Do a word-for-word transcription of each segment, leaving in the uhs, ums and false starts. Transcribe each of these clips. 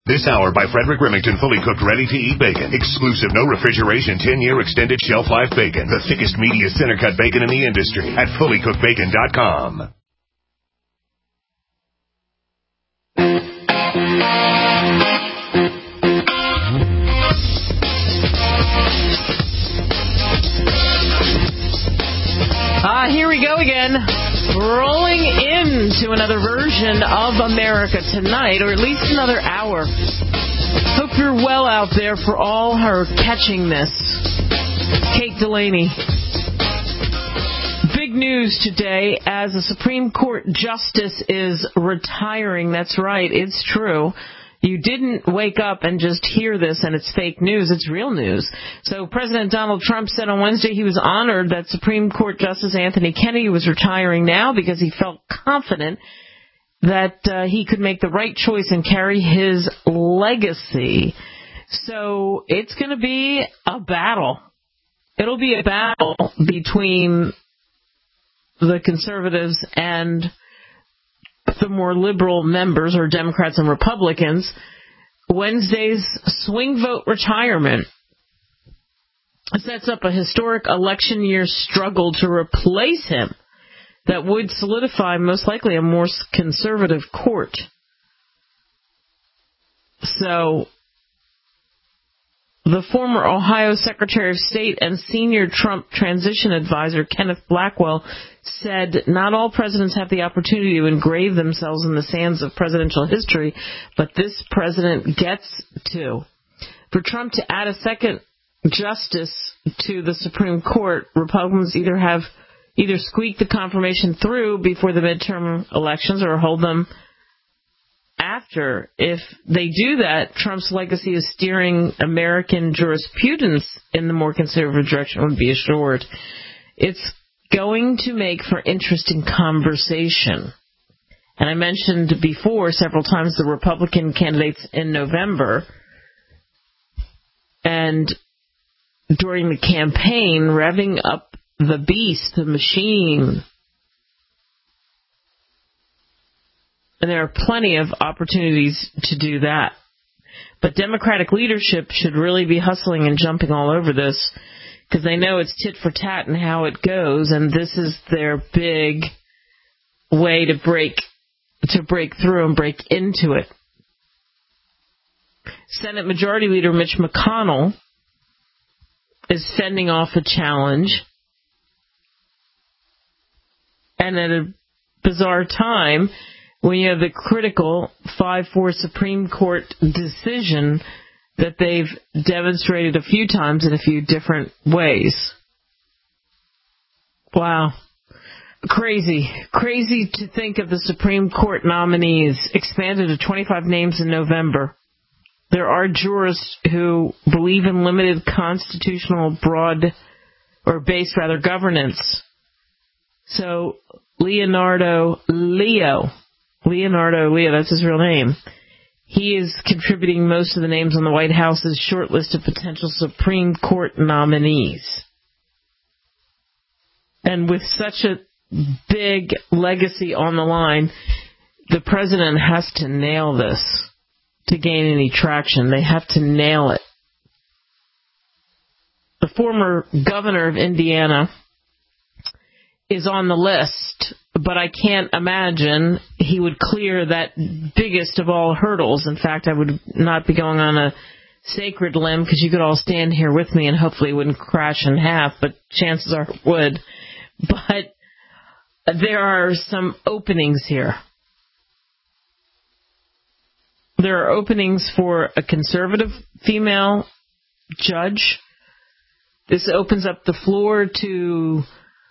This hour by Frederick Remington, fully cooked, ready-to-eat bacon. Exclusive, no refrigeration, ten-year extended shelf life bacon. The thickest, meatiest, center-cut bacon in the industry at fully cooked bacon dot com. Ah, here we go again. Rolling into another version of America Tonight, or at least another hour. Hope you're well out there for all her catching this. Kate Delaney. Big news today as a Supreme Court justice is retiring. That's right, it's true. You didn't wake up and just hear this and it's fake news. It's real news. So President Donald Trump said on Wednesday he was honored that Supreme Court Justice Anthony Kennedy was retiring now because he felt confident that uh, he could make the right choice and carry his legacy. So it's going to be a battle. It'll be a battle between the conservatives and the more liberal members, or Democrats and Republicans. Wednesday's swing vote retirement sets up a historic election year struggle to replace him that would solidify most likely a more conservative court. So the former Ohio Secretary of State and senior Trump transition advisor Kenneth Blackwell said not all presidents have the opportunity to engrave themselves in the sands of presidential history, but this president gets to. For Trump to add a second justice to the Supreme Court, Republicans either have either squeak the confirmation through before the midterm elections or hold them after. If they do that, Trump's legacy of steering American jurisprudence in the more conservative direction would be assured. It's going to make for interesting conversation. And I mentioned before several times the Republican candidates in November. And during the campaign, revving up the beast, the machine. And there are plenty of opportunities to do that. But Democratic leadership should really be hustling and jumping all over this because they know it's tit for tat and how it goes, and this is their big way to break to break through and break into it. Senate Majority Leader Mitch McConnell is sending off a challenge, and at a bizarre time, when you have the critical five four Supreme Court decision that they've demonstrated a few times in a few different ways. Wow. Crazy. Crazy to think of the Supreme Court nominees expanded to twenty-five names in November. There are jurists who believe in limited constitutional broad, or based rather, governance. So Leonardo Leo, Leonardo Leo, that's his real name. He is contributing most of the names on the White House's short list of potential Supreme Court nominees. And with such a big legacy on the line, the president has to nail this to gain any traction. They have to nail it. The former governor of Indiana is on the list, but I can't imagine he would clear that biggest of all hurdles. In fact, I would not be going on a sacred limb because you could all stand here with me and hopefully it wouldn't crash in half, but chances are it would. But there are some openings here. There are openings for a conservative female judge. This opens up the floor to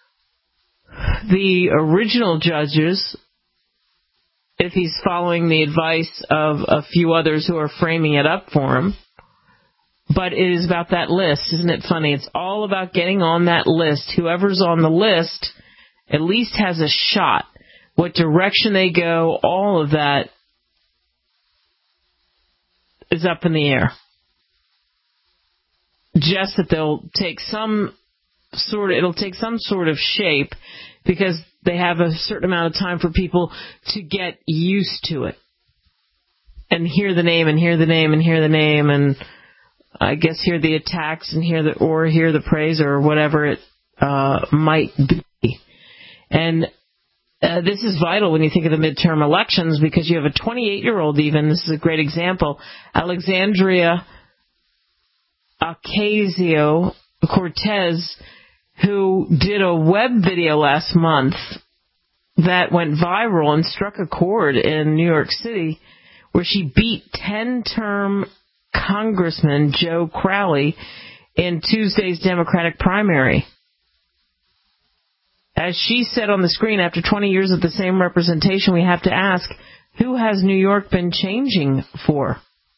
the original judges, if he's following the advice of a few others who are framing it up for him. But it is about that list. Isn't it funny? It's all about getting on that list. Whoever's on the list at least has a shot. What direction they go, all of that is up in the air. Just that they'll take some sort of, it'll take some sort of shape because they have a certain amount of time for people to get used to it. and hear the name and hear the name and hear the name and I guess hear the attacks and hear the or hear the praise or whatever it uh, might be. And uh, this is vital when you think of the midterm elections because you have a twenty-eight-year-old even. This is a great example. Alexandria Ocasio-Cortez, who did a web video last month that went viral and struck a chord in New York City where she beat ten-term Congressman Joe Crowley in Tuesday's Democratic primary. As she said on the screen, after twenty years of the same representation, we have to ask, who has New York been changing for?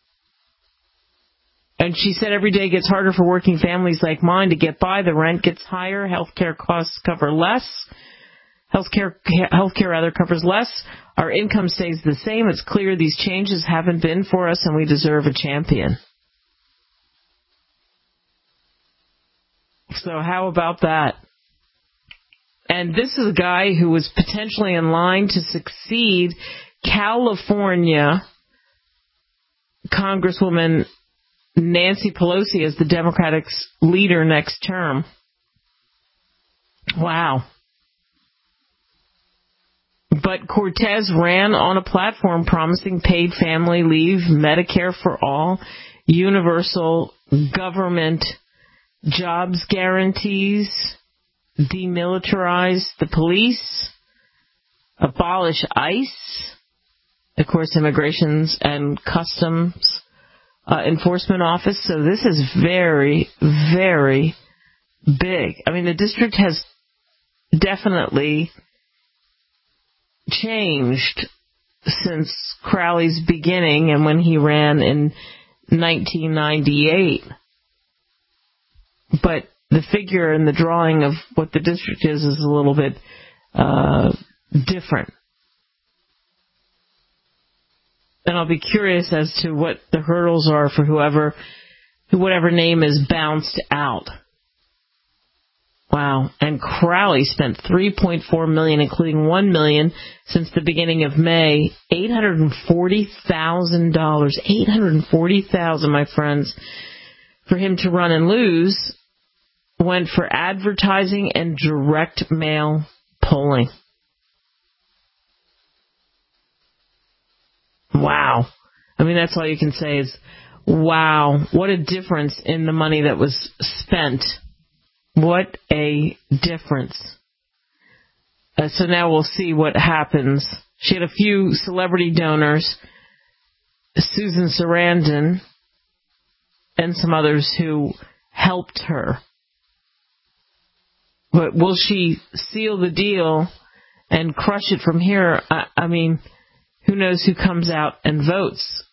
And she said every day gets harder for working families like mine to get by. The rent gets higher. Healthcare costs cover less. Healthcare, healthcare rather covers less. Our income stays the same. It's clear these changes haven't been for us, and we deserve a champion. So how about that? And this is a guy who was potentially in line to succeed California Congresswoman Nancy Pelosi as the Democratic leader next term. Wow. But Cortez ran on a platform promising paid family leave, Medicare for all, universal government jobs guarantees, demilitarize the police, abolish ICE, of course, Immigrations and Customs uh, Enforcement Office. So this is very, very big. I mean, the district has definitely changed since Crowley's beginning and when he ran in nineteen ninety-eight. But the figure and the drawing of what the district is is a little bit uh, different. And I'll be curious as to what the hurdles are for whoever, whatever name is bounced out. Wow. And Crowley spent three point four million dollars, including one million dollars since the beginning of May. eight hundred forty thousand dollars. eight hundred forty thousand dollars, my friends, for him to run and lose went for advertising and direct mail polling. Wow. I mean, that's all you can say is, wow, what a difference in the money that was spent. What a difference. Uh, so now we'll see what happens. She had a few celebrity donors, Susan Sarandon, and some others who helped her. But will she seal the deal and crush it from here? I, I mean, who knows who comes out and votes?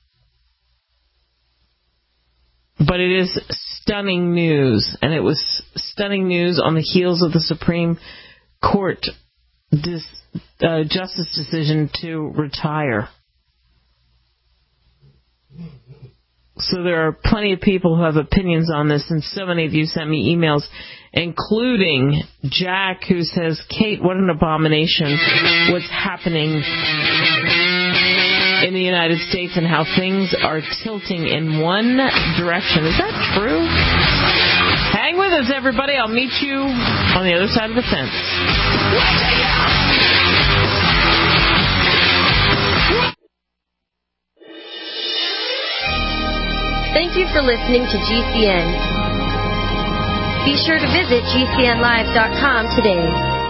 But it is stunning news, and it was stunning news on the heels of the Supreme Court dis, uh, justice decision to retire. So there are plenty of people who have opinions on this, and so many of you sent me emails, including Jack, who says, Kate, what an abomination what's happening in the United States and how things are tilting in one direction. Is that true? Hang with us, everybody. I'll meet you on the other side of the fence. Thank you for listening to G C N. Be sure to visit G C N live dot com today.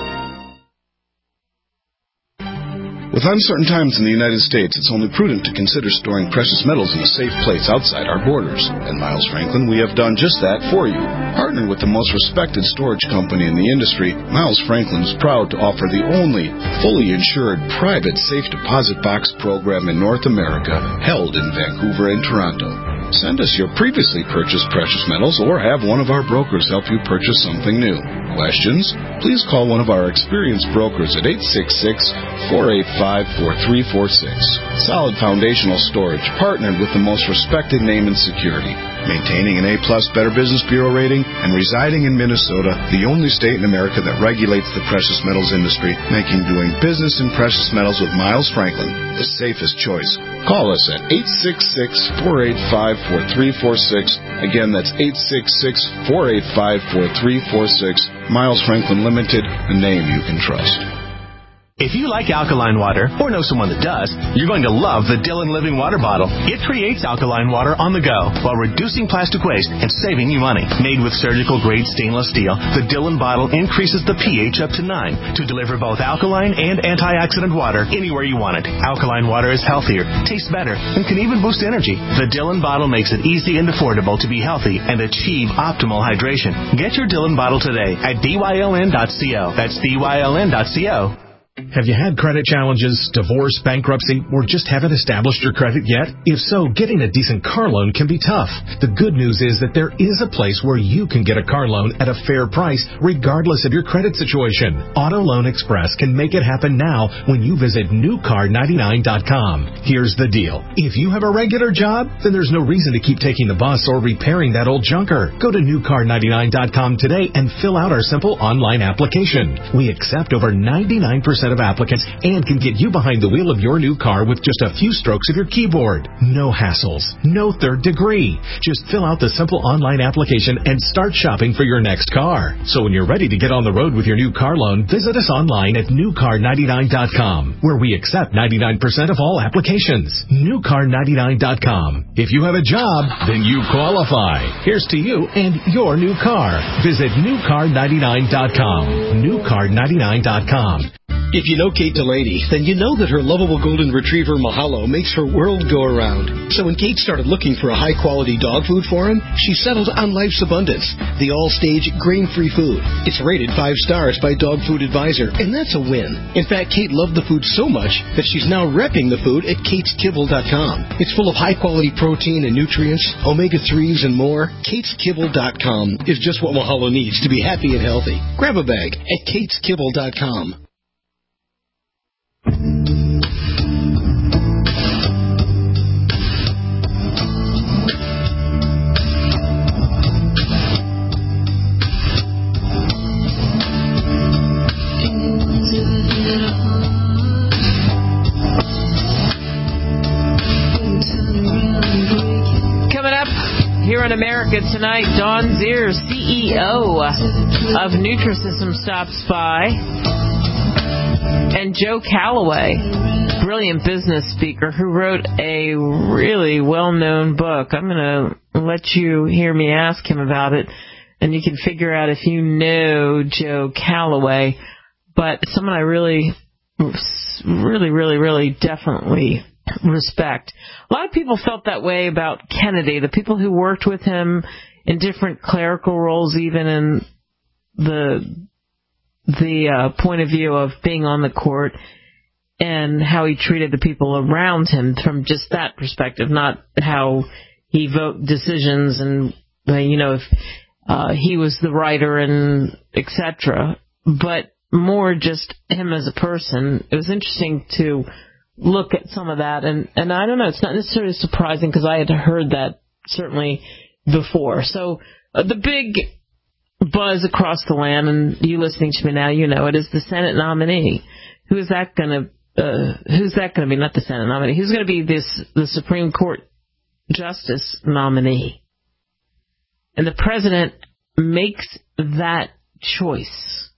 With uncertain times in the United States, it's only prudent to consider storing precious metals in a safe place outside our borders. At Miles Franklin, we have done just that for you. Partnering with the most respected storage company in the industry, Miles Franklin is proud to offer the only fully insured private safe deposit box program in North America, held in Vancouver and Toronto. Send us your previously purchased precious metals or have one of our brokers help you purchase something new. questions, please call one of our experienced brokers at eight six six, four eight five, four three four six. Solid Foundational Storage, partnered with the most respected name in security, maintaining an A-plus Better Business Bureau rating and residing in Minnesota, the only state in America that regulates the precious metals industry, making doing business in precious metals with Miles Franklin the safest choice. Call us at eight six six, four eight five, four three four six. Again, that's eight six six, four eight five, four three four six. Miles Franklin Limited, a name you can trust. If you like alkaline water, or know someone that does, you're going to love the Dillon Living Water Bottle. It creates alkaline water on the go while reducing plastic waste and saving you money. Made with surgical-grade stainless steel, the Dillon bottle increases the pH up to nine to deliver both alkaline and antioxidant water anywhere you want it. Alkaline water is healthier, tastes better, and can even boost energy. The Dillon bottle makes it easy and affordable to be healthy and achieve optimal hydration. Get your Dillon bottle today at D Y L N dot co. That's D Y L N dot co. Have you had credit challenges, divorce, bankruptcy, or just haven't established your credit yet? If so, getting a decent car loan can be tough. The good news is that there is a place where you can get a car loan at a fair price, regardless of your credit situation. Auto Loan Express can make it happen now when you visit new car ninety-nine dot com. Here's the deal. If you have a regular job, then there's no reason to keep taking the bus or repairing that old junker. Go to new car ninety-nine dot com today and fill out our simple online application. We accept over ninety-nine percent of applicants and can get you behind the wheel of your new car with just a few strokes of your keyboard. No hassles, no third degree. Just fill out the simple online application and start shopping for your next car. So when you're ready to get on the road with your new car loan, visit us online at new car ninety-nine dot com, where we accept ninety-nine percent of all applications. new car ninety-nine dot com. If you have a job, then you qualify. Here's to you and your new car. Visit new car ninety-nine dot com. new car ninety-nine dot com. If you know Kate Delaney, then you know that her lovable golden retriever Mahalo makes her world go around. So when Kate started looking for a high-quality dog food for him, she settled on Life's Abundance, the all-stage grain-free food. It's rated five stars by Dog Food Advisor, and that's a win. In fact, Kate loved the food so much that she's now repping the food at kates kibble dot com. It's full of high-quality protein and nutrients, omega threes, and more. kates kibble dot com is just what Mahalo needs to be happy and healthy. Grab a bag at kates kibble dot com. Here in America Tonight, Dawn Zier, C E O of Nutrisystem, stops by. And Joe Calloway, brilliant business speaker who wrote a really well-known book. I'm going to let you hear me ask him about it, and you can figure out if you know Joe Calloway. But someone I really, really, really, really definitely respect. A lot of people felt that way about Kennedy, the people who worked with him in different clerical roles, even in the the uh, point of view of being on the court, and how he treated the people around him from just that perspective, not how he vote decisions and, you know, if uh, he was the writer and et cetera, but more just him as a person. It was interesting to look at some of that, and, and I don't know, it's not necessarily surprising because I had heard that certainly before. So uh, the big buzz across the land, and you listening to me now, you know it, is the Senate nominee. Who is that going to? Uh, who's that going to be? Not the Senate nominee. Who's going to be this the Supreme Court Justice nominee? And the president makes that choice.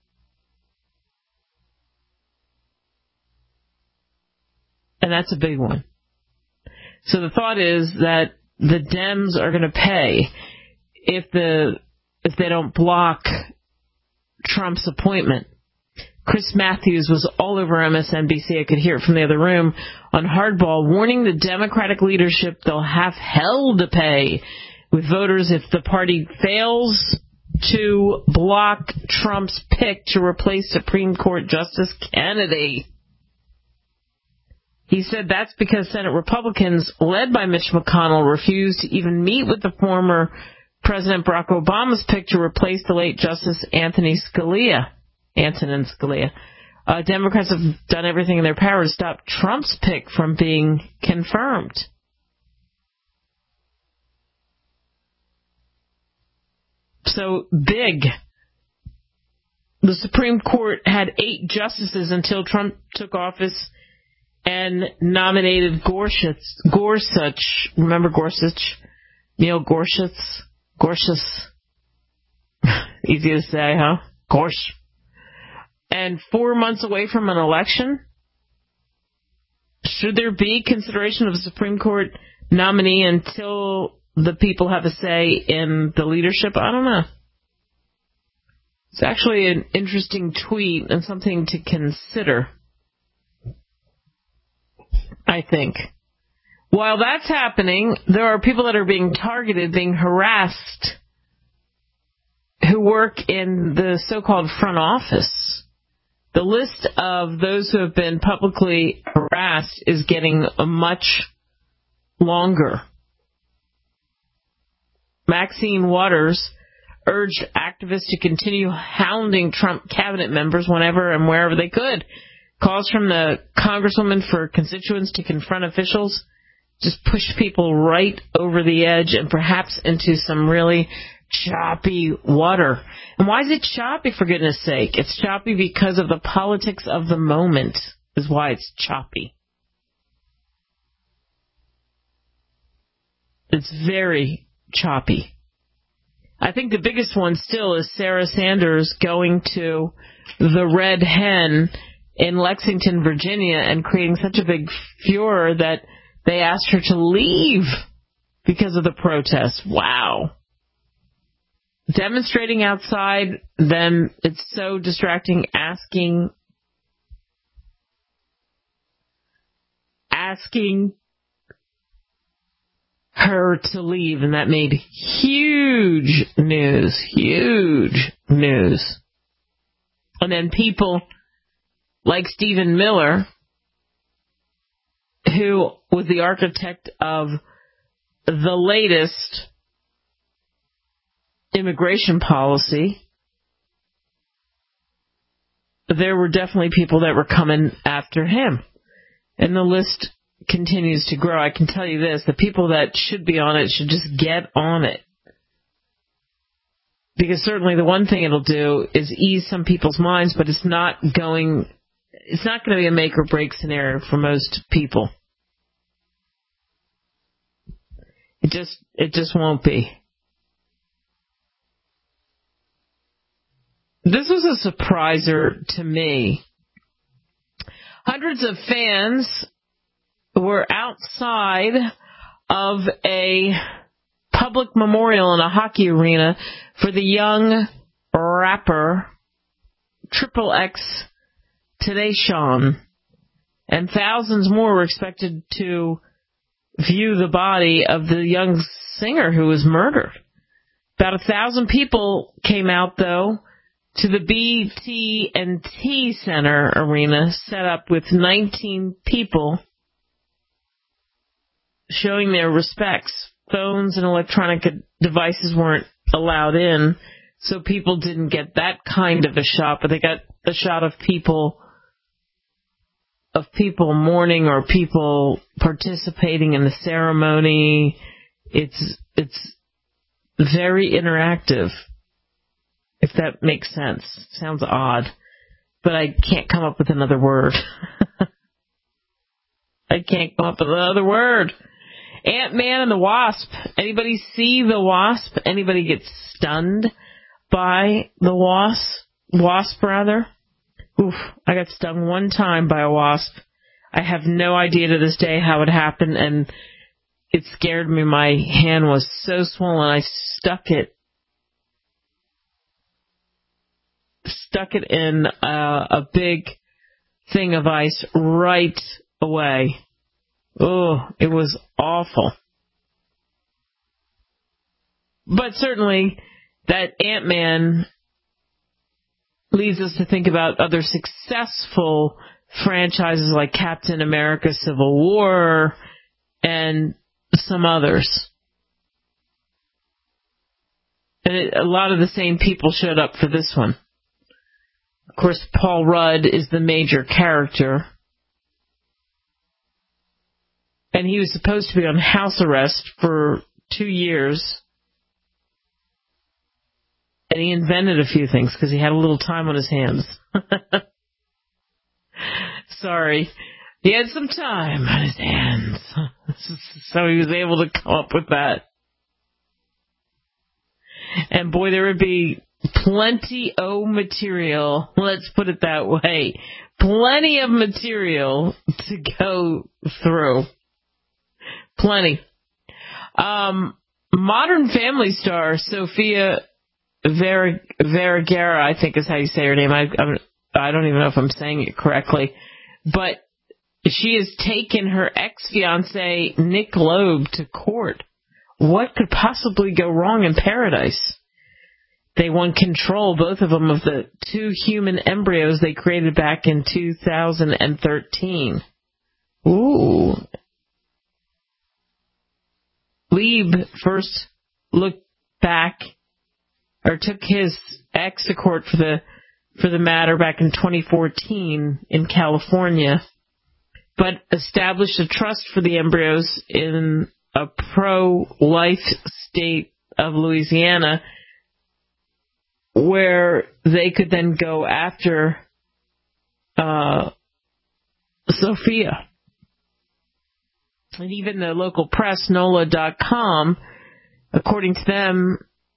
And that's a big one. So the thought is that the Dems are going to pay if the if they don't block Trump's appointment. Chris Matthews was all over M S N B C, I could hear it from the other room, on Hardball, warning the Democratic leadership they'll have hell to pay with voters if the party fails to block Trump's pick to replace Supreme Court Justice Kennedy. He said that's because Senate Republicans, led by Mitch McConnell, refused to even meet with the former President Barack Obama's pick to replace the late Justice Anthony Scalia. Antonin Scalia. Uh, Democrats have done everything in their power to stop Trump's pick from being confirmed. So big. The Supreme Court had eight justices until Trump took office and nominated Gorsuch. Gorsuch. Remember Gorsuch? Neil Gorsuch? Gorsuch. Easy to say, huh? Gorsuch. And four months away from an election? Should there be consideration of a Supreme Court nominee until the people have a say in the leadership? I don't know. It's actually an interesting tweet and something to consider, I think. While that's happening, there are people that are being targeted, being harassed, who work in the so-called front office. The list of those who have been publicly harassed is getting much longer. Maxine Waters urged activists to continue hounding Trump cabinet members whenever and wherever they could. Calls from the congresswoman for constituents to confront officials just pushed people right over the edge and perhaps into some really choppy water. And why is it choppy, for goodness sake? It's choppy because of the politics of the moment is why it's choppy. It's very choppy. I think the biggest one still is Sarah Sanders going to the Red Hen in Lexington, Virginia, and creating such a big furor that they asked her to leave because of the protests. Wow. Demonstrating outside, then it's so distracting, asking, asking her to leave, and that made huge news, huge news. And then people like Stephen Miller, who was the architect of the latest immigration policy, there were definitely people that were coming after him. And the list continues to grow. I can tell you this, the people that should be on it should just get on it. Because certainly the one thing it'll do is ease some people's minds, but it's not going, it's not going to be a make or break scenario for most people. It just, it just won't be. This was a surpriser to me. Hundreds of fans were outside of a public memorial in a hockey arena for the young rapper Triple X Tadacion, and thousands more were expected to view the body of the young singer who was murdered. About a thousand people came out, though, to the B T and T Center arena, set up with nineteen people showing their respects. Phones and electronic devices weren't allowed in, so people didn't get that kind of a shot, but they got a shot of people of people mourning or people participating in the ceremony. It's it's very interactive, if that makes sense. Sounds odd, but I can't come up with another word. I can't come up with another word. Ant-Man and the Wasp. Anybody see the Wasp? Anybody get stunned by the Wasp? Wasp, rather? Oof, I got stung one time by a wasp. I have no idea to this day how it happened, and it scared me. My hand was so swollen, I stuck it stuck it in a, a big thing of ice right away. Oh, it was awful. But certainly that Ant-Man leads us to think about other successful franchises like Captain America Civil War and some others. And it, a lot of the same people showed up for this one. Of course, Paul Rudd is the major character. And he was supposed to be on house arrest for two years. And he invented a few things because he had a little time on his hands. Sorry. He had some time on his hands. So he was able to come up with that. And boy, there would be plenty of material, let's put it that way. Plenty of material to go through. Plenty. Um, Modern Family star Sofia Ver- Vergara, I think is how you say her name. I, I'm, I don't even know if I'm saying it correctly. But she has taken her ex-fiancé Nick Loeb to court. What could possibly go wrong in paradise? They won control, both of them, of the two human embryos they created back in two thousand thirteen. Ooh. Lieb first looked back, or took his ex to court for the for the matter back in twenty fourteen in California, but established a trust for the embryos in a pro-life state of Louisiana, where they could then go after uh, Sophia. And even the local press, N O L A dot com, according to them,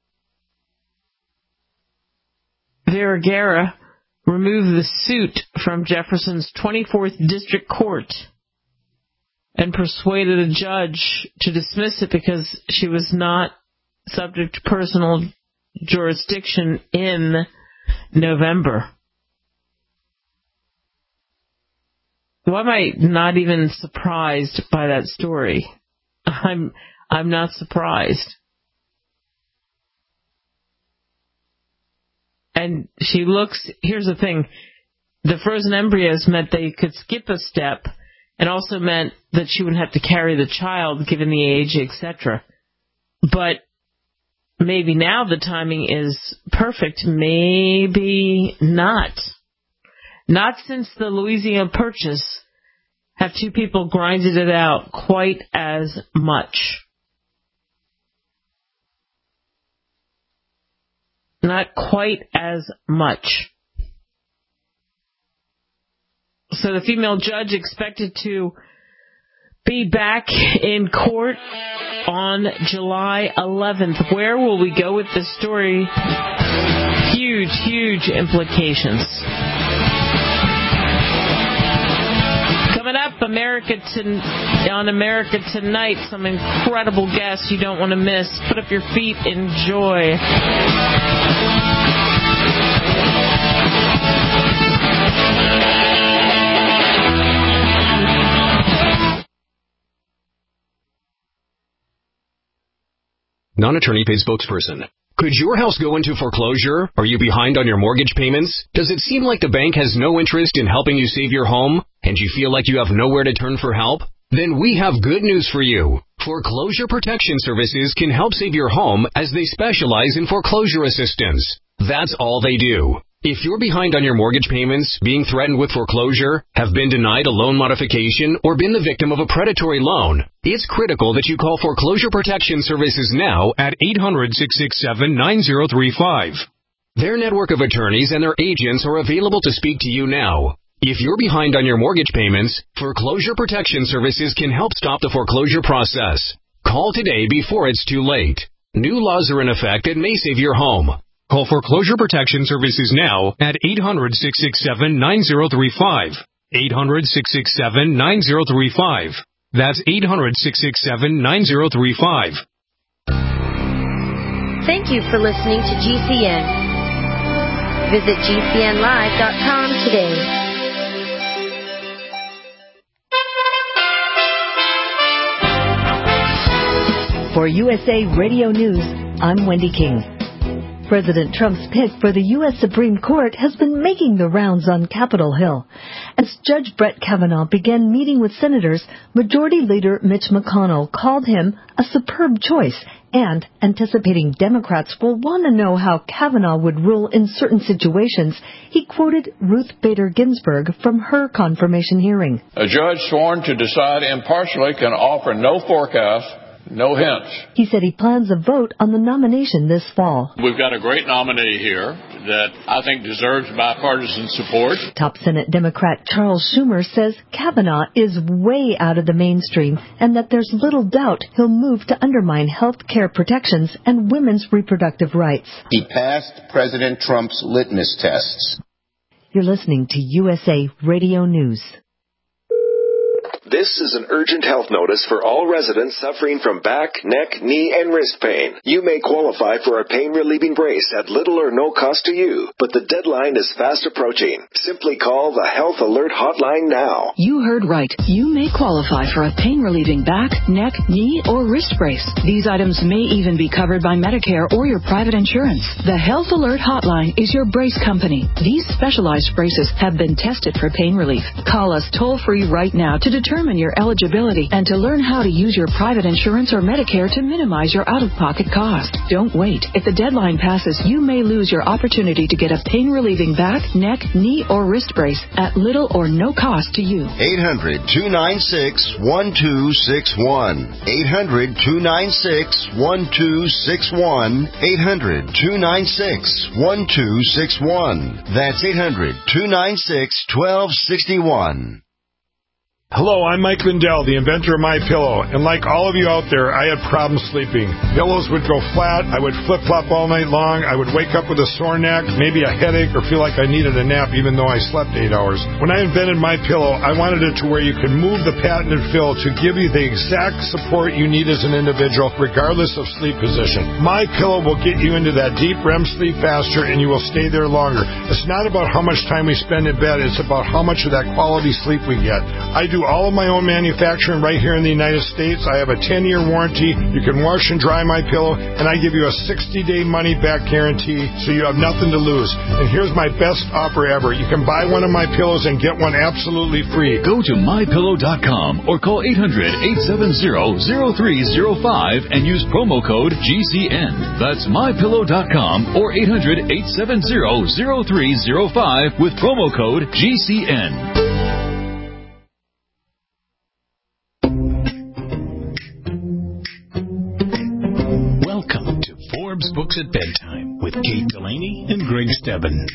Vergara removed the suit from Jefferson's twenty-fourth District Court and persuaded a judge to dismiss it because she was not subject to personal jurisdiction in November. Why am I not even surprised by that story? I'm I'm not surprised. And she looks, here's the thing, the frozen embryos meant they could skip a step, and also meant that she wouldn't have to carry the child given the age, et cetera. But maybe now the timing is perfect, maybe not. Not since the Louisiana Purchase have two people grinded it out quite as much. Not quite as much. So the female judge expected to be back in court on July eleventh. Where will we go with this story? Huge, huge implications. Coming up, America to, on America Tonight, some incredible guests you don't want to miss. Put up your feet, enjoy. Non-attorney paid spokesperson. Could your house go into foreclosure? Are you behind on your mortgage payments? Does it seem like the bank has no interest in helping you save your home, and you feel like you have nowhere to turn for help? Then we have good news for you. Foreclosure Protection Services can help save your home as they specialize in foreclosure assistance. That's all they do. If you're behind on your mortgage payments, being threatened with foreclosure, have been denied a loan modification, or been the victim of a predatory loan, it's critical that you call Foreclosure Protection Services now at eight hundred, six six seven, nine zero three five. Their network of attorneys and their agents are available to speak to you now. If you're behind on your mortgage payments, Foreclosure Protection Services can help stop the foreclosure process. Call today before it's too late. New laws are in effect that may save your home. Call Foreclosure Protection Services now at eight hundred, six six seven, nine zero three five. eight hundred, six six seven, nine zero three five. That's eight hundred, six six seven, nine zero three five. Thank you for listening to G C N. Visit G C N live dot com today. For U S A Radio News, I'm Wendy King. President Trump's pick for the U S Supreme Court has been making the rounds on Capitol Hill. As Judge Brett Kavanaugh began meeting with senators, Majority Leader Mitch McConnell called him a superb choice, and, anticipating Democrats will want to know how Kavanaugh would rule in certain situations, he quoted Ruth Bader Ginsburg from her confirmation hearing. A judge sworn to decide impartially can offer no forecast, no hints. He said he plans a vote on the nomination this fall. We've got a great nominee here that I think deserves bipartisan support. Top Senate Democrat Charles Schumer says Kavanaugh is way out of the mainstream and that there's little doubt he'll move to undermine health care protections and women's reproductive rights. He passed President Trump's litmus tests. You're listening to U S A Radio News. This is an urgent health notice for all residents suffering from back, neck, knee, and wrist pain. You may qualify for a pain-relieving brace at little or no cost to you, but the deadline is fast approaching. Simply call the Health Alert Hotline now. You heard right. You may qualify for a pain-relieving back, neck, knee, or wrist brace. These items may even be covered by Medicare or your private insurance. The Health Alert Hotline is your brace company. These specialized braces have been tested for pain relief. Call us toll-free right now to determine your eligibility and to learn how to use your private insurance or Medicare to minimize your out-of-pocket cost. Don't wait. If the deadline passes, you may lose your opportunity to get a pain-relieving back, neck, knee, or wrist brace at little or no cost to you. eight hundred, two nine six, one two six one. eight hundred, two nine six, one two six one. eight hundred, two nine six, one two six one. That's eight hundred, two nine six, one two six one. Hello, I'm Mike Lindell, the inventor of MyPillow, and like all of you out there, I had problems sleeping. Pillows would go flat, I would flip-flop all night long, I would wake up with a sore neck, maybe a headache, or feel like I needed a nap even though I slept eight hours. When I invented MyPillow, I wanted it to where you could move the patented fill to give you the exact support you need as an individual, regardless of sleep position. MyPillow will get you into that deep R E M sleep faster, and you will stay there longer. It's not about how much time we spend in bed, it's about how much of that quality sleep we get. I do all of my own manufacturing right here in the United States. I have a ten-year warranty. You can wash and dry my pillow, and I give you a sixty-day money-back guarantee, so you have nothing to lose. And here's my best offer ever. You can buy one of my pillows and get one absolutely free. Go to my pillow dot com or call eight hundred, eight seven zero, zero three zero five and use promo code G C N. That's my pillow dot com or eight hundred, eight seven zero, zero three zero five with promo code G C N. Forbes Books at Bedtime with Kate Delaney and Greg Stebbin.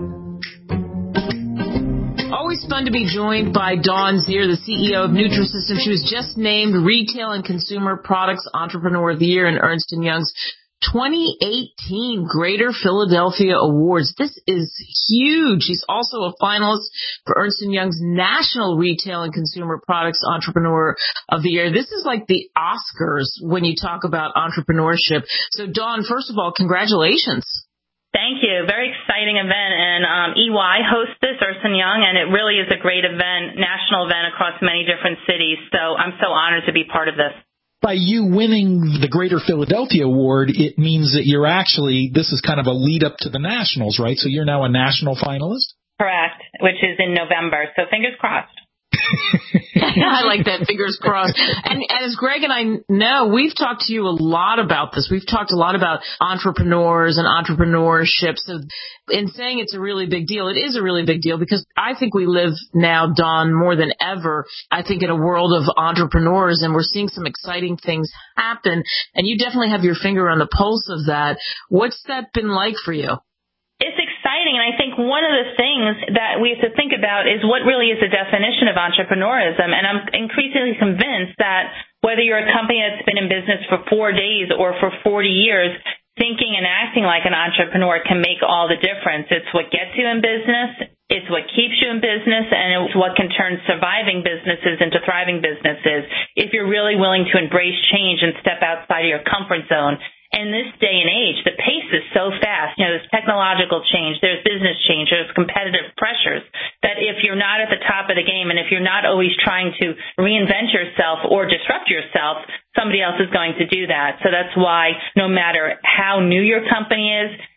Always fun to be joined by Dawn Zier, the C E O of Nutrisystem. She was just named Retail and Consumer Products Entrepreneur of the Year in Ernst and Young's twenty eighteen Greater Philadelphia Awards. This is huge. She's also a finalist for Ernst and Young's National Retail and Consumer Products Entrepreneur of the Year. This is like the Oscars when you talk about entrepreneurship. So, Dawn, first of all, congratulations. Thank you. Very exciting event, and um, E Y hosts this, Ernst and Young, and it really is a great event, national event across many different cities. So I'm so honored to be part of this. By you winning the Greater Philadelphia Award, it means that you're actually, this is kind of a lead up to the Nationals, right? So you're now a national finalist? Correct, which is in November. So fingers crossed. I like that, fingers crossed. And, and as Greg and I know, we've talked to you a lot about this. We've talked a lot about entrepreneurs and entrepreneurship. So in saying it's a really big deal, it is a really big deal because I think we live now, Dawn, more than ever, I think in a world of entrepreneurs, and we're seeing some exciting things happen. And you definitely have your finger on the pulse of that. What's that been like for you? It's exciting, and I think one of the things that we have to think about is what really is the definition of entrepreneurism, and I'm increasingly convinced that whether you're a company that's been in business for four days or for forty years, thinking and acting like an entrepreneur can make all the difference. It's what gets you in business, it's what keeps you in business, and it's what can turn surviving businesses into thriving businesses if you're really willing to embrace change and step outside of your comfort zone. In this day and age, the pace is so fast. You know, there's technological change, there's business change, there's competitive pressures, that if you're not at the top of the game and if you're not always trying to reinvent yourself or disrupt yourself, somebody else is going to do that. So that's why no matter how new your company is,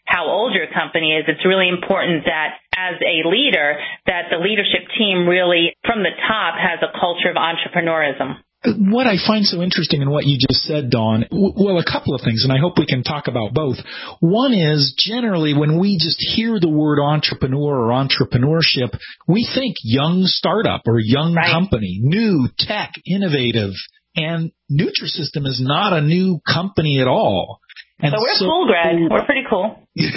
how old your company is, it's really important that as a leader, that the leadership team really, from the top, has a culture of entrepreneurism. What I find so interesting in what you just said, Dawn, w- well, a couple of things, and I hope we can talk about both. One is, generally, when we just hear the word entrepreneur or entrepreneurship, we think young startup or young right. company, new, tech, innovative, and Nutrisystem is not a new company at all. And but we're so, cool, Greg. We're pretty cool.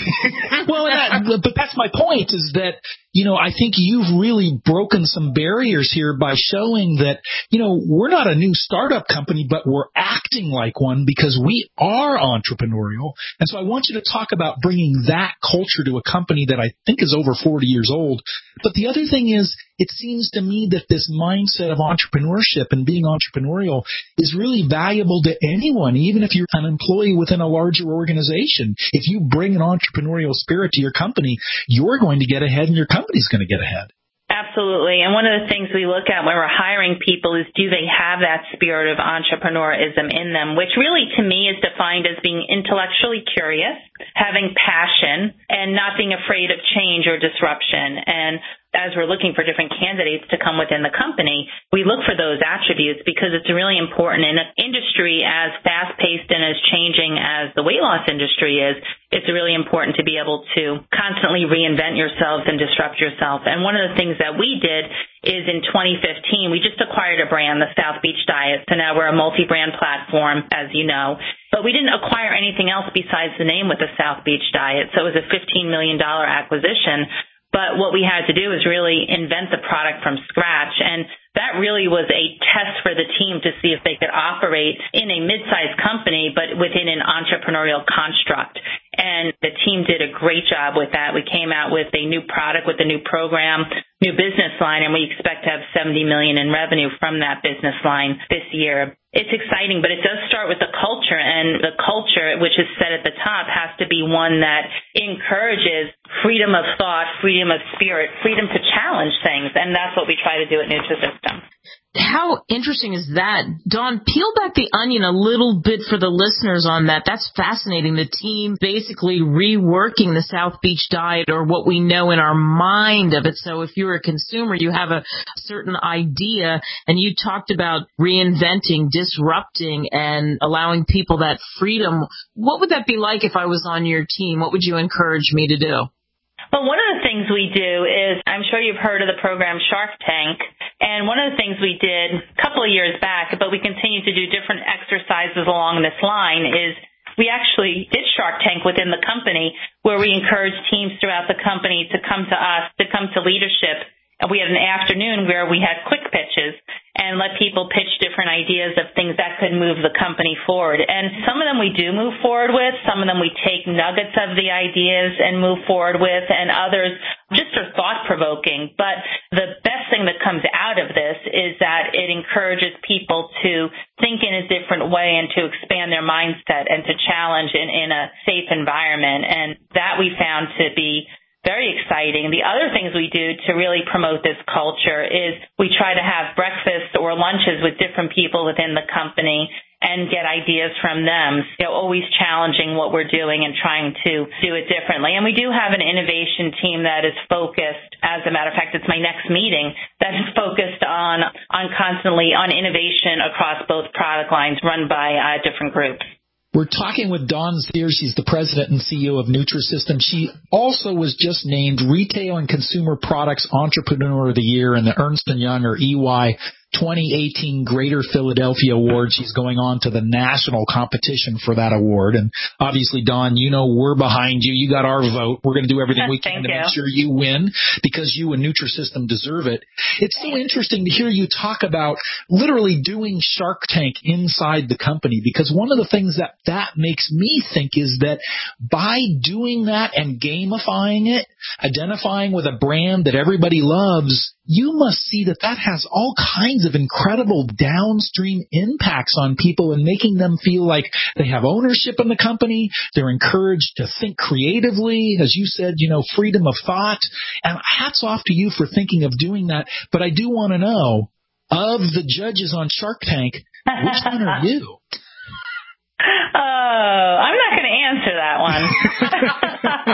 Well, that, but that's my point, is that, you know, I think you've really broken some barriers here by showing that, you know, we're not a new startup company, but we're acting like one because we are entrepreneurial. And so I want you to talk about bringing that culture to a company that I think is over forty years old. But the other thing is, it seems to me that this mindset of entrepreneurship and being entrepreneurial is really valuable to anyone, even if you're an employee within a larger organization. If you bring an entrepreneurial spirit to your company, you're going to get ahead and your company's going to get ahead. Absolutely. And one of the things we look at when we're hiring people is, do they have that spirit of entrepreneurism in them, which really to me is defined as being intellectually curious, having passion, and not being afraid of change or disruption. And as we're looking for different candidates to come within the company, we look for those attributes because it's really important. In an industry as fast-paced and as changing as the weight loss industry is, it's really important to be able to constantly reinvent yourselves and disrupt yourself. And one of the things that we did is in twenty fifteen, we just acquired a brand, the South Beach Diet. So now we're a multi-brand platform, as you know. But we didn't acquire anything else besides the name with the South Beach Diet. So it was a fifteen million dollars acquisition. But what we had to do is really invent the product from scratch. And that really was a test for the team to see if they could operate in a mid-sized company, but within an entrepreneurial construct. And the team did a great job with that. We came out with a new product, with a new program, new business line, and we expect to have seventy million dollars in revenue from that business line this year. It's exciting, but it does start with the culture, and the culture, which is set at the top, has to be one that encourages freedom of thought, freedom of spirit, freedom to challenge things, and that's what we try to do at Nutrisystem. How interesting is that? Dawn, peel back the onion a little bit for the listeners on that. That's fascinating. The team basically reworking the South Beach Diet, or what we know in our mind of it. So if you're a consumer, you have a certain idea, and you talked about reinventing, disrupting, and allowing people that freedom. What would that be like if I was on your team? What would you encourage me to do? Well, one of the things we do is, I'm sure you've heard of the program Shark Tank, and one of the things we did a couple of years back, but we continue to do different exercises along this line, is we actually did Shark Tank within the company, where we encouraged teams throughout the company to come to us, to come to leadership. And we had an afternoon where we had quick pitches and let people pitch different ideas of things that could move the company forward. And some of them we do move forward with. Some of them we take nuggets of the ideas and move forward with, and others just are thought-provoking. But the best thing that comes out of this is that it encourages people to think in a different way and to expand their mindset and to challenge in, in a safe environment. And that we found to be very exciting. The other things we do to really promote this culture is we try to have breakfast or lunches with different people within the company and get ideas from them. You know, always challenging what we're doing and trying to do it differently. And we do have an innovation team that is focused, as a matter of fact, it's my next meeting, that is focused on, on constantly on innovation across both product lines run by uh, different groups. We're talking with Dawn Zier. She's the president and C E O of Nutrisystem. She also was just named Retail and Consumer Products Entrepreneur of the Year in the Ernst and Young, or E Y, twenty eighteen Greater Philadelphia Award. She's going on to the national competition for that award. And obviously, Dawn, you know we're behind you. You got our vote. We're going to do everything we can to make sure you win, because you and Nutrisystem deserve it. It's so interesting to hear you talk about literally doing Shark Tank inside the company, because one of the things that that makes me think is that by doing that and gamifying it, identifying with a brand that everybody loves, you must see that that has all kinds of incredible downstream impacts on people and making them feel like they have ownership in the company. They're encouraged to think creatively, as you said, you know, freedom of thought. And hats off to you for thinking of doing that. But I do want to know, of the judges on Shark Tank, which one are you? Oh, I'm not going to answer that one.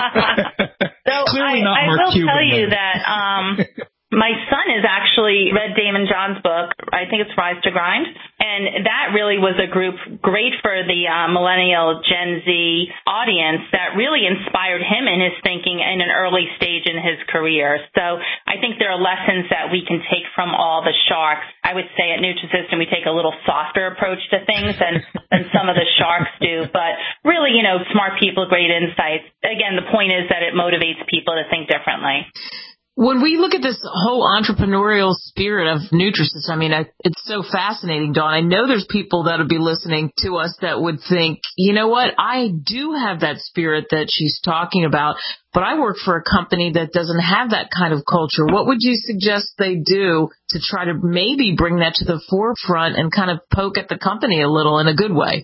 not I Mark will Cuban. tell you then. that um, my son has actually read Damon John's book. I think it's Rise to Grind. And that really was a group great for the uh, millennial Gen Z audience that really inspired him in his thinking in an early stage in his career. So I think there are lessons that we can take from all the sharks. I would say at Nutrisystem we take a little softer approach to things than, than some of the sharks do. But really, you know, smart people, great insights. Again, the point is that it motivates people to think differently. When we look at this whole entrepreneurial spirit of Nutrisystem, I mean, I, it's so fascinating, Dawn. I know there's people that would be listening to us that would think, you know what, I do have that spirit that she's talking about, but I work for a company that doesn't have that kind of culture. What would you suggest they do to try to maybe bring that to the forefront and kind of poke at the company a little in a good way?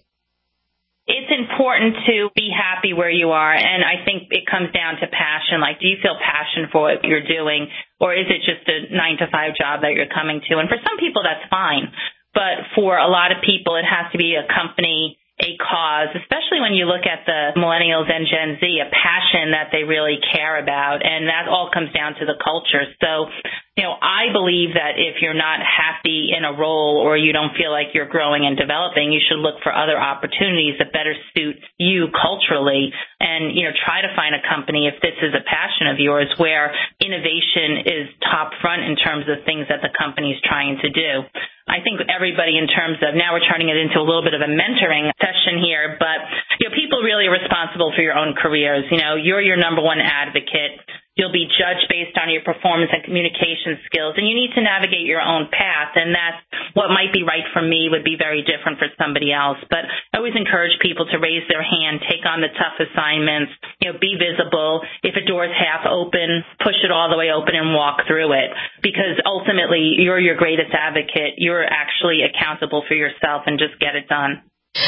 It's important to be happy where you are, and I think it comes down to passion. Like, do you feel passion for what you're doing, or is it just a nine to five job that you're coming to? And for some people, that's fine. But for a lot of people, it has to be a company, a cause, especially when you look at the millennials and Gen Z, a passion that they really care about, and that all comes down to the culture. So, you know, I believe that if you're not happy in a role or you don't feel like you're growing and developing, you should look for other opportunities that better suit you culturally and, you know, try to find a company, if this is a passion of yours, where innovation is top front in terms of things that the company is trying to do. I think everybody, in terms of, now we're turning it into a little bit of a mentoring session here, but, you know, people really are responsible for your own careers. You know, you're your number one advocate. You'll be judged based on your performance and communication skills, and you need to navigate your own path, and that's what might be right for me would be very different for somebody else. But I always encourage people to raise their hand, take on the tough assignments, you know, be visible. If a door is half open, push it all the way open and walk through it, because ultimately you're your greatest advocate. You're actually accountable for yourself, and just get it done.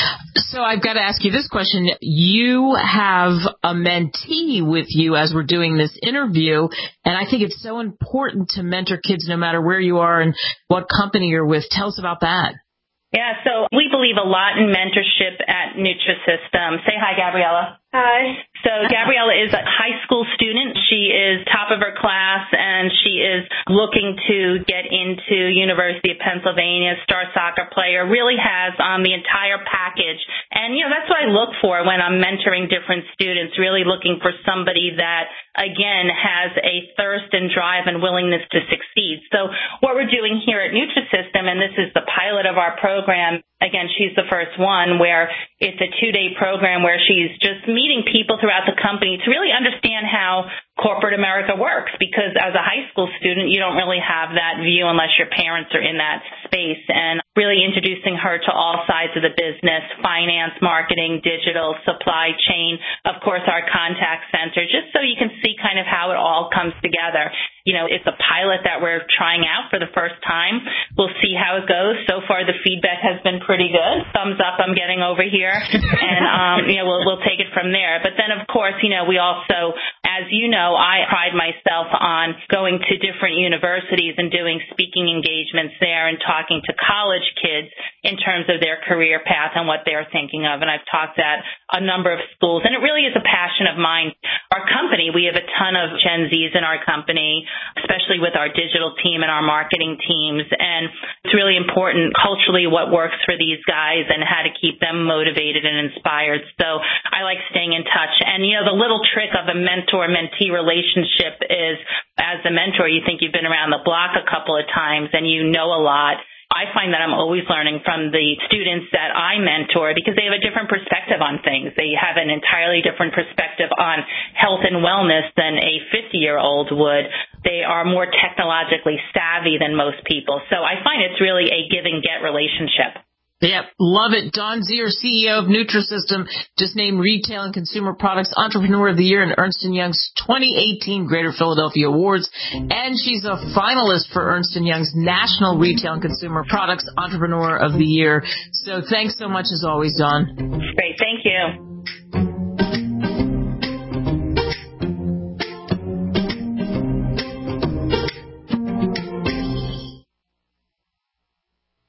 So I've got to ask you this question. You have a mentee with you as we're doing this interview, and I think it's so important to mentor kids no matter where you are and what company you're with. Tell us about that. Yeah, so we believe a lot in mentorship at Nutrisystem. Say hi, Gabriella. Hi. So Gabriella is a high school student. She is top of her class, and she is looking to get into University of Pennsylvania, star soccer player, really has um, the entire package. And, you know, that's what I look for when I'm mentoring different students, really looking for somebody that, again, has a thirst and drive and willingness to succeed. So what we're doing here at Nutrisystem, and this is the pilot of our program, again, she's the first one, where it's a two-day program where she's just meeting people throughout the company to really understand how corporate America works, because as a high school student, you don't really have that view unless your parents are in that space, and really introducing her to all sides of the business, finance, marketing, digital, supply chain, of course, our contact center, just so you can see kind of how it all comes together. You know, it's a pilot that we're trying out for the first time. We'll see how it goes. So far, the feedback has been pretty good. Thumbs up I'm getting over here. And, um, you know, we'll, we'll take it from there. But then, of course, you know, we also, as you know, I pride myself on going to different universities and doing speaking engagements there and talking to college kids in terms of their career path and what they're thinking of. And I've talked at a number of schools, and it really is a passion of mine. Our company, we have a ton of Gen Zs in our company, especially with our digital team and our marketing teams. And it's really important culturally what works for these guys and how to keep them motivated and inspired. So I like staying in touch. And, you know, the little trick of a mentor-mentee relationship is, as a mentor, you think you've been around the block a couple of times and you know a lot. I find that I'm always learning from the students that I mentor, because they have a different perspective on things. They have an entirely different perspective on health and wellness than a fifty-year-old would. They are more technologically savvy than most people. So I find it's really a give and get relationship. Yep, love it. Dawn Zier, C E O of Nutrisystem, just named Retail and Consumer Products Entrepreneur of the Year in Ernst and Young's twenty eighteen Greater Philadelphia Awards, and she's a finalist for Ernst and Young's National Retail and Consumer Products Entrepreneur of the Year. So thanks so much as always, Dawn. Great, thank you.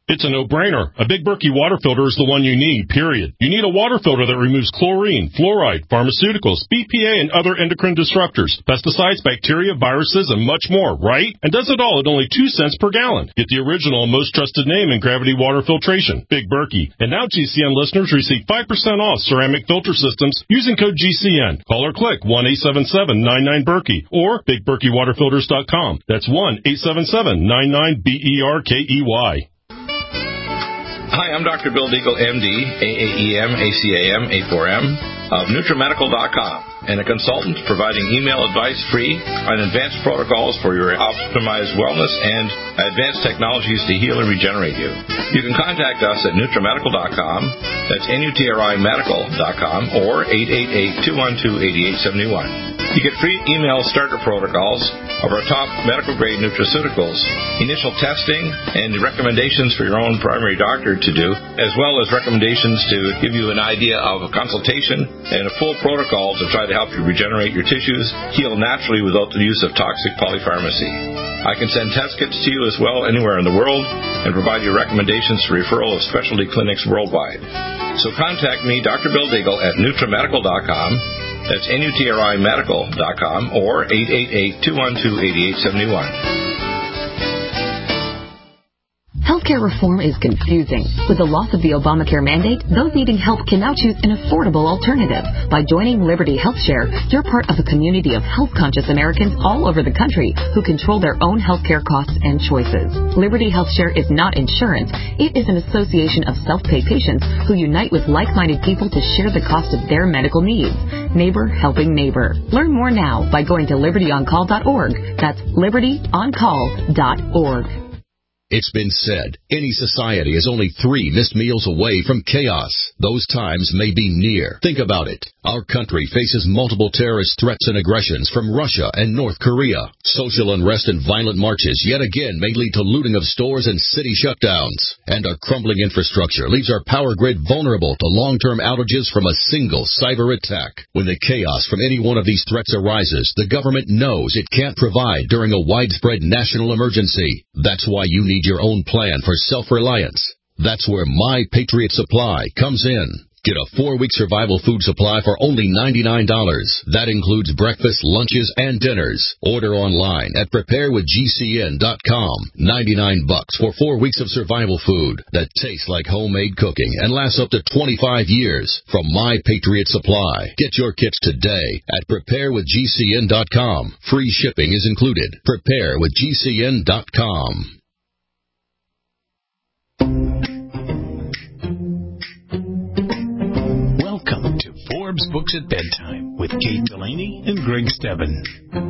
It's a no-brainer. A Big Berkey water filter is the one you need, period. You need a water filter that removes chlorine, fluoride, pharmaceuticals, B P A, and other endocrine disruptors, pesticides, bacteria, viruses, and much more, right? And does it all at only two cents per gallon. Get the original and most trusted name in gravity water filtration, Big Berkey. And now G C N listeners receive five percent off ceramic filter systems using code G C N. Call or click one eight seven seven nine nine Berkey or big berkey water filters dot com. That's one eight seven seven nine nine B E R K E Y. Hi, I'm Doctor Bill Deagle, M D, A A E M, A C A M, A four M, of NutriMedical dot com, and a consultant providing email advice free on advanced protocols for your optimized wellness and advanced technologies to heal and regenerate you. You can contact us at NutriMedical dot com, that's N U T R I Medical dot com, or eight eight eight, two one two, eight eight seven one. You get free email starter protocols of our top medical-grade nutraceuticals, initial testing, and recommendations for your own primary doctor to do, as well as recommendations to give you an idea of a consultation and a full protocol to try to help you regenerate your tissues, heal naturally without the use of toxic polypharmacy. I can send test kits to you as well anywhere in the world and provide you recommendations for referral of specialty clinics worldwide. So contact me, Doctor Bill Deagle, at NutriMedical dot com. That's N U T R I Medical dot com or eight eight eight, two one two, eight eight seven one. Healthcare reform is confusing. With the loss of the Obamacare mandate, those needing help can now choose an affordable alternative. By joining Liberty HealthShare, you're part of a community of health-conscious Americans all over the country who control their own healthcare costs and choices. Liberty HealthShare is not insurance. It is an association of self-pay patients who unite with like-minded people to share the cost of their medical needs. Neighbor helping neighbor. Learn more now by going to liberty on call dot org. That's liberty on call dot org. It's been said, any society is only three missed meals away from chaos. Those times may be near. Think about it. Our country faces multiple terrorist threats and aggressions from Russia and North Korea. Social unrest and violent marches yet again may lead to looting of stores and city shutdowns. And our crumbling infrastructure leaves our power grid vulnerable to long-term outages from a single cyber attack. When the chaos from any one of these threats arises, the government knows it can't provide during a widespread national emergency. That's why you need your own plan for self-reliance. That's where My Patriot Supply comes in. Get a four-week survival food supply for only ninety-nine dollars. That includes breakfast, lunches, and dinners. Order online at prepare with G C N dot com. ninety-nine bucks for four weeks of survival food that tastes like homemade cooking and lasts up to twenty-five years from My Patriot Supply. Get your kits today at prepare with G C N dot com. Free shipping is included. prepare with G C N dot com. Welcome to Forbes Books at Bedtime with Kate Delaney and Greg Stebbin.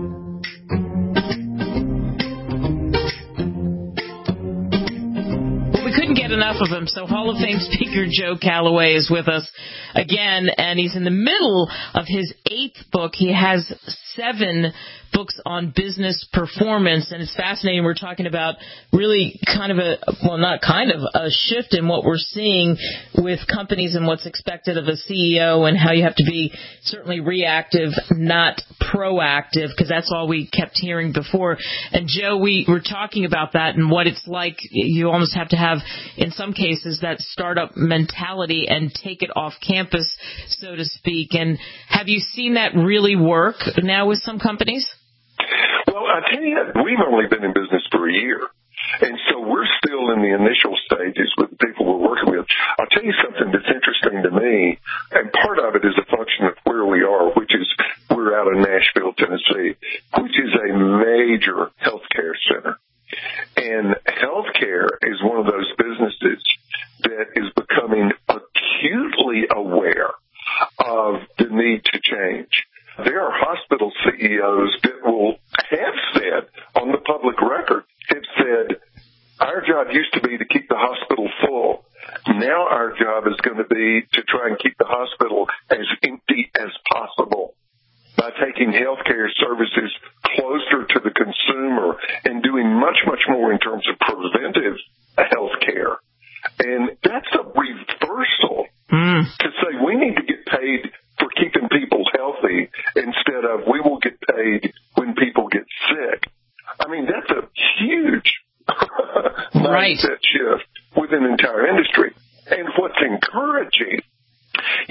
Well, we couldn't get enough of him, so Hall of Fame speaker Joe Calloway is with us again, and he's in the middle of his eighth book. He has seven books on business performance, and it's fascinating. We're talking about really kind of a, well, not kind of, a shift in what we're seeing with companies and what's expected of a C E O and how you have to be certainly reactive, not proactive, because that's all we kept hearing before. And Joe, we were talking about that and what it's like. You almost have to have, in some cases, that startup mentality and take it off campus, so to speak. And have you seen that really work now with some companies? Well, I tell you, we've only been in business for a year, and so we're still in the initial stages with the people we're working with. I'll tell you something that's interesting to me, and part of it is a function of where we are, which is we're out of Nashville, Tennessee, which is a major healthcare center. And healthcare is one of those businesses that is becoming acutely aware of the need to change. There are hospital C E Os that will have said, on the public record, have said, our job used to be to keep the hospital full. Now our job is going to be to try and keep the hospital as empty as possible by taking healthcare services closer to the consumer and doing much, much more in terms of preventive healthcare. And that's a reversal mm. to say we need to get paid for keeping people healthy instead of we will get paid when people get sick. I mean, that's a huge right. mindset shift within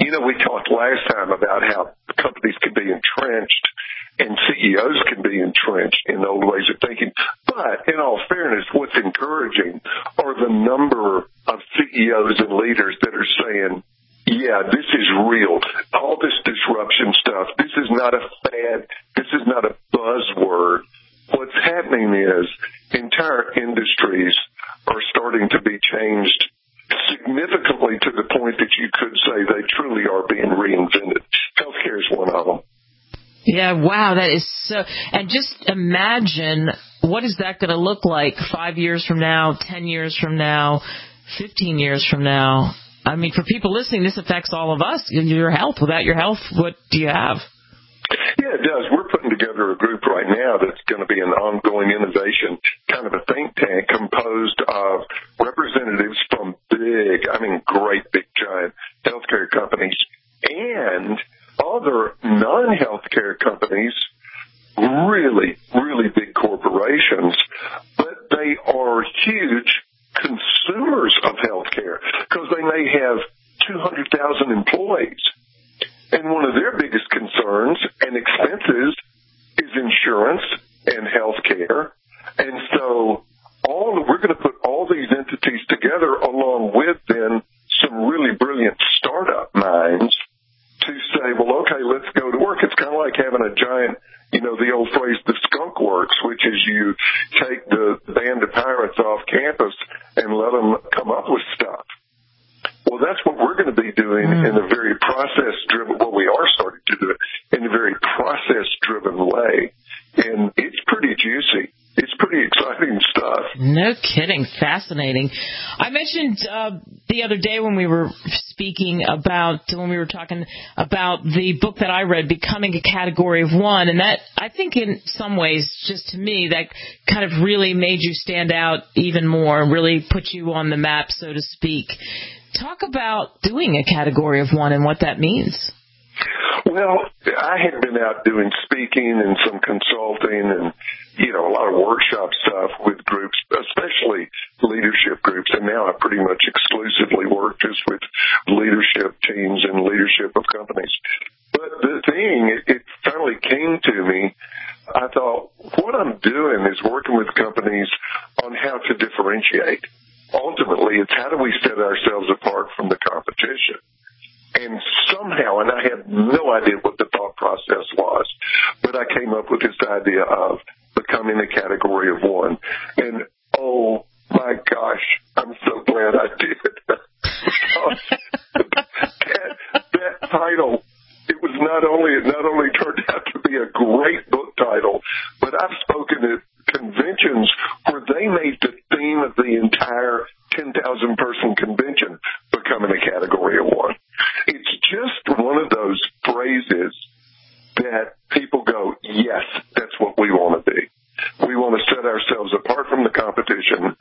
You know, we talked last time about how companies can be entrenched and C E Os can be entrenched in old ways of thinking. But in all fairness, what's encouraging are the number of C E Os and leaders that are saying, yeah, this is real. All this disruption stuff, this is not a fad. This is not a buzzword. What's happening is entire industries are starting to be changed significantly to the point that you could say they truly are being reinvented. Healthcare is one of them. Yeah, wow, that is so. And just imagine, what is that going to look like five years from now, ten years from now, fifteen years from now? I mean, for people listening, this affects all of us. Your health. Without your health, what do you have? Yeah, it does. We're putting together a group right now that's going to be an ongoing innovation, kind of a think tank composed of representatives from big, I mean, great big giant healthcare companies and other non-healthcare companies, really, really big corporations, but they are huge consumers of healthcare because they may have two hundred thousand employees. And one of their biggest concerns and expenses is insurance and healthcare. And so all we're going to put all these entities together along with then some really brilliant startup minds to say, well, okay, let's go to work. It's kind of like having a giant, you know, the old phrase, the skunk works, which is you take the band of pirates off campus and let them come up with stuff. Well, that's what we're going to be doing mm. in a very process-driven, well, we are starting to do it in a very process-driven way. And it's pretty juicy. It's pretty exciting stuff. No kidding. Fascinating. I mentioned uh, the other day when we were speaking about, when we were talking about the book that I read, Becoming a Category of One, and that, I think in some ways, just to me, that kind of really made you stand out even more, really put you on the map, so to speak. Talk about doing a Category of One and what that means. Well, I had been out doing speaking and some consulting and, you know, a lot of workshop stuff with groups, especially leadership groups. And now I pretty much exclusively work just with leadership teams and leadership of companies. But the thing, it, it finally came to me. I thought, what I'm doing is working with companies on how to differentiate. Ultimately, it's how do we set ourselves apart from the competition? And somehow, and I had no idea what the thought process was, but I came up with this idea of becoming a category of one. And, oh, my gosh, I'm so glad I did. that, that title, it was not only, it not only turned out to be a great book title, but I've spoken at conventions where they made the theme of the entire ten thousand person convention becoming a category of one. It's just one of those phrases that people go, yes, that's what we want to be. We want to set ourselves apart from the competition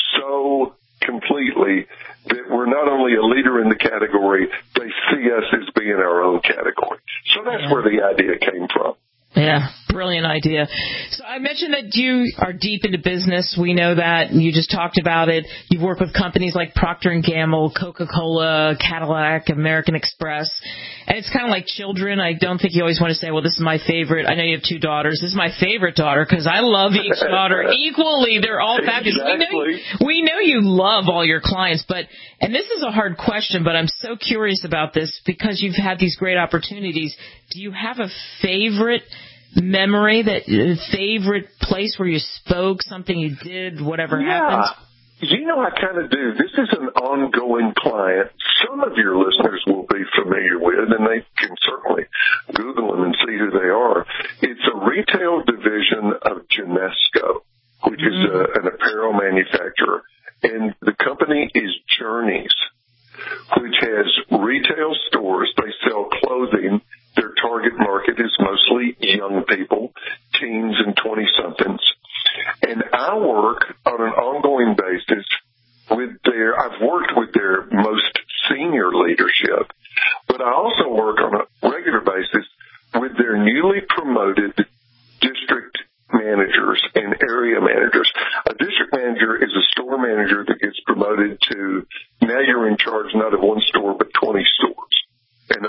so completely that we're not only a leader in the category, they see us as being our own category. So that's yeah. where the idea came from. Yeah, brilliant idea. So I mentioned that you are deep into business. We know that. You just talked about it. You've worked with companies like Procter and Gamble, Coca-Cola, Cadillac, American Express. And it's kind of like children. I don't think you always want to say, well, this is my favorite. I know you have two daughters. This is my favorite daughter because I love each daughter equally. They're all fabulous. Exactly. We know, we know you love all your clients, but, and this is a hard question, but I'm so curious about this because you've had these great opportunities. Do you have a favorite memory, that favorite place where you spoke, something you did, whatever yeah. happened? You know, I kind of do. This is an ongoing client. Some of your listeners will be familiar with, and they can certainly Google them and see who they are. It's a retail division of Genesco, which mm-hmm. is a, an apparel manufacturer, and the company is Journeys, which has retail stores. They sell clothing. Their target market is mostly young people, teens and twenty-somethings. And I work on an ongoing basis with their, I've worked with their most senior leadership, but I also work on a regular basis with their newly promoted district managers and area managers. A district manager is a store manager that gets promoted to, now you're in charge not of one store, but twenty stores. And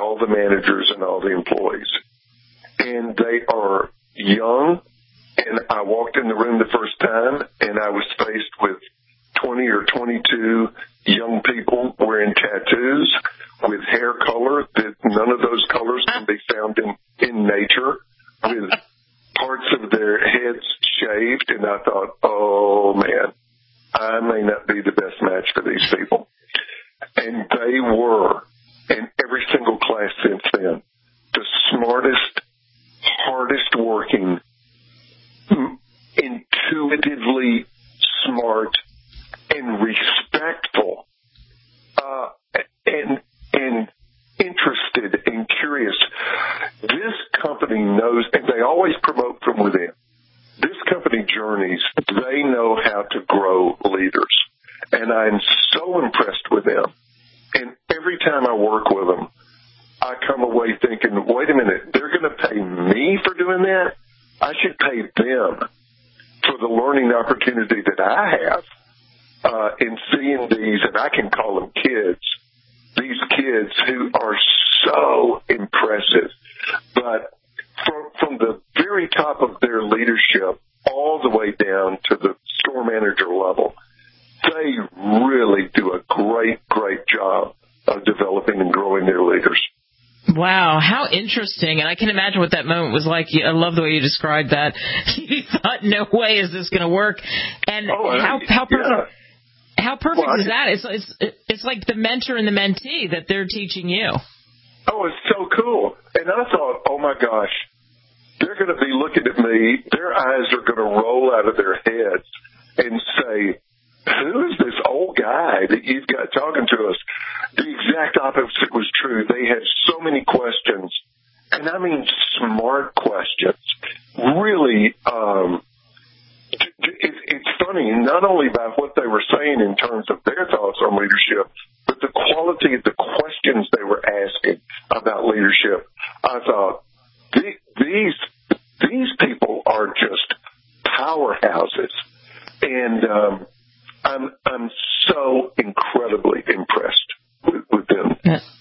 all the managers and all the employees. And they are young, and I walked in the room the first time, and I was faced with twenty or twenty-two young people wearing tattoos with hair color that none of those colors can be found in, in nature, with parts of their heads shaved, and I thought, oh, man, I may not be the best match for these people. And they were, in every single class since then, the smartest, hardest working, intuitively smart, and respectful, uh, and and interested and curious. This company knows, and they always promote from within. This company journeys, they know how to grow leaders. And I'm so impressed with them. And every time I work with them, I come away thinking, wait a minute, they're going to pay me for doing that? I should pay them for the learning opportunity that I have uh, in seeing these, and I can call them kids, these kids who are so impressive. But from, from the very top of their leadership all the way down to the store manager level, they really do a great, great job of developing and growing their leaders. Wow, how interesting. And I can imagine what that moment was like. I love the way you described that. You thought, no way is this going to work. And oh, how, how perfect, yeah. how perfect well, is that? It's, it's, it's like the mentor and the mentee that they're teaching you. Oh, it's so cool. And I thought, oh, my gosh, they're going to be looking at me. Their eyes are going to roll out of their heads and say, who is this old guy that you've got talking to us? The exact opposite was true. They had so many questions, and I mean smart questions. Really, um, it, it's funny, not only about what they were saying in terms of their thoughts on leadership, but the quality of the questions they were asking about leadership. I thought, the, these these people are just powerhouses, and um, I'm I'm so incredibly impressed with, with them.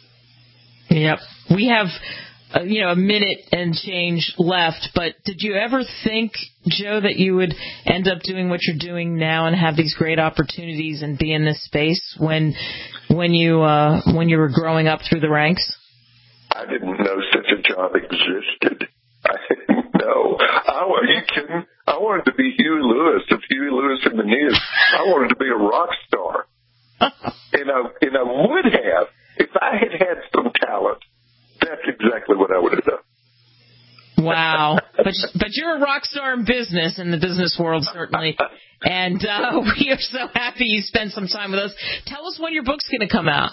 Yep. We have, uh, you know, a minute and change left, but did you ever think, Joe, that you would end up doing what you're doing now and have these great opportunities and be in this space when when you uh, when you were growing up through the ranks? I didn't know such a job existed. I didn't know. I, are you kidding? I wanted to be Huey Lewis of Huey Lewis and the News. I wanted to be a rock star. and, I, and I would have, if I had had some talent, that's exactly what I would have done. Wow. But but you're a rock star in business, in the business world, certainly. And uh, we are so happy you spent some time with us. Tell us when your book's going to come out.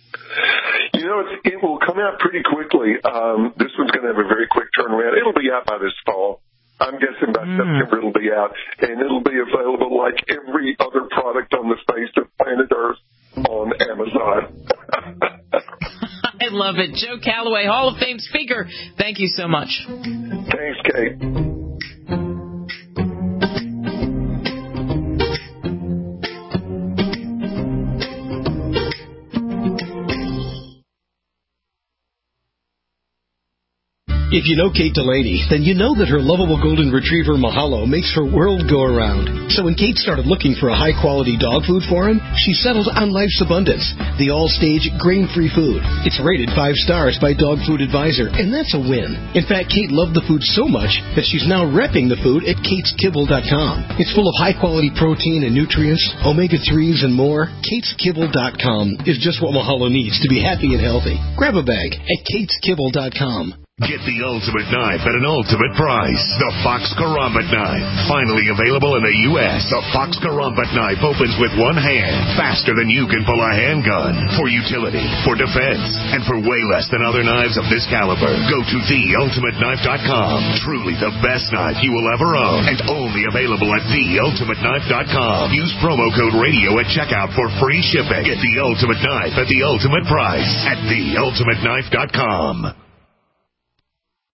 You know, it, it will come out pretty quickly. Um, this one's going to have a very quick turnaround. It'll be out by this fall. I'm guessing by mm. September it'll be out, and it'll be available like every other product on the face of planet Earth on Amazon. I love it. Joe Calloway, Hall of Fame speaker, thank you so much. Thanks, Kate. If you know Kate Delaney, then you know that her lovable golden retriever Mahalo makes her world go around. So when Kate started looking for a high-quality dog food for him, she settled on Life's Abundance, the all-stage grain-free food. It's rated five stars by Dog Food Advisor, and that's a win. In fact, Kate loved the food so much that she's now repping the food at kates kibble dot com. It's full of high-quality protein and nutrients, omega threes, and more. kates kibble dot com is just what Mahalo needs to be happy and healthy. Grab a bag at kates kibble dot com. Get the ultimate knife at an ultimate price. The Fox Karambit knife. Finally available in the U S The Fox Karambit knife opens with one hand, faster than you can pull a handgun. For utility, for defense, and for way less than other knives of this caliber. Go to the ultimate knife dot com. Truly the best knife you will ever own, and only available at the ultimate knife dot com. Use promo code radio at checkout for free shipping. Get the ultimate knife at the ultimate price at the ultimate knife dot com.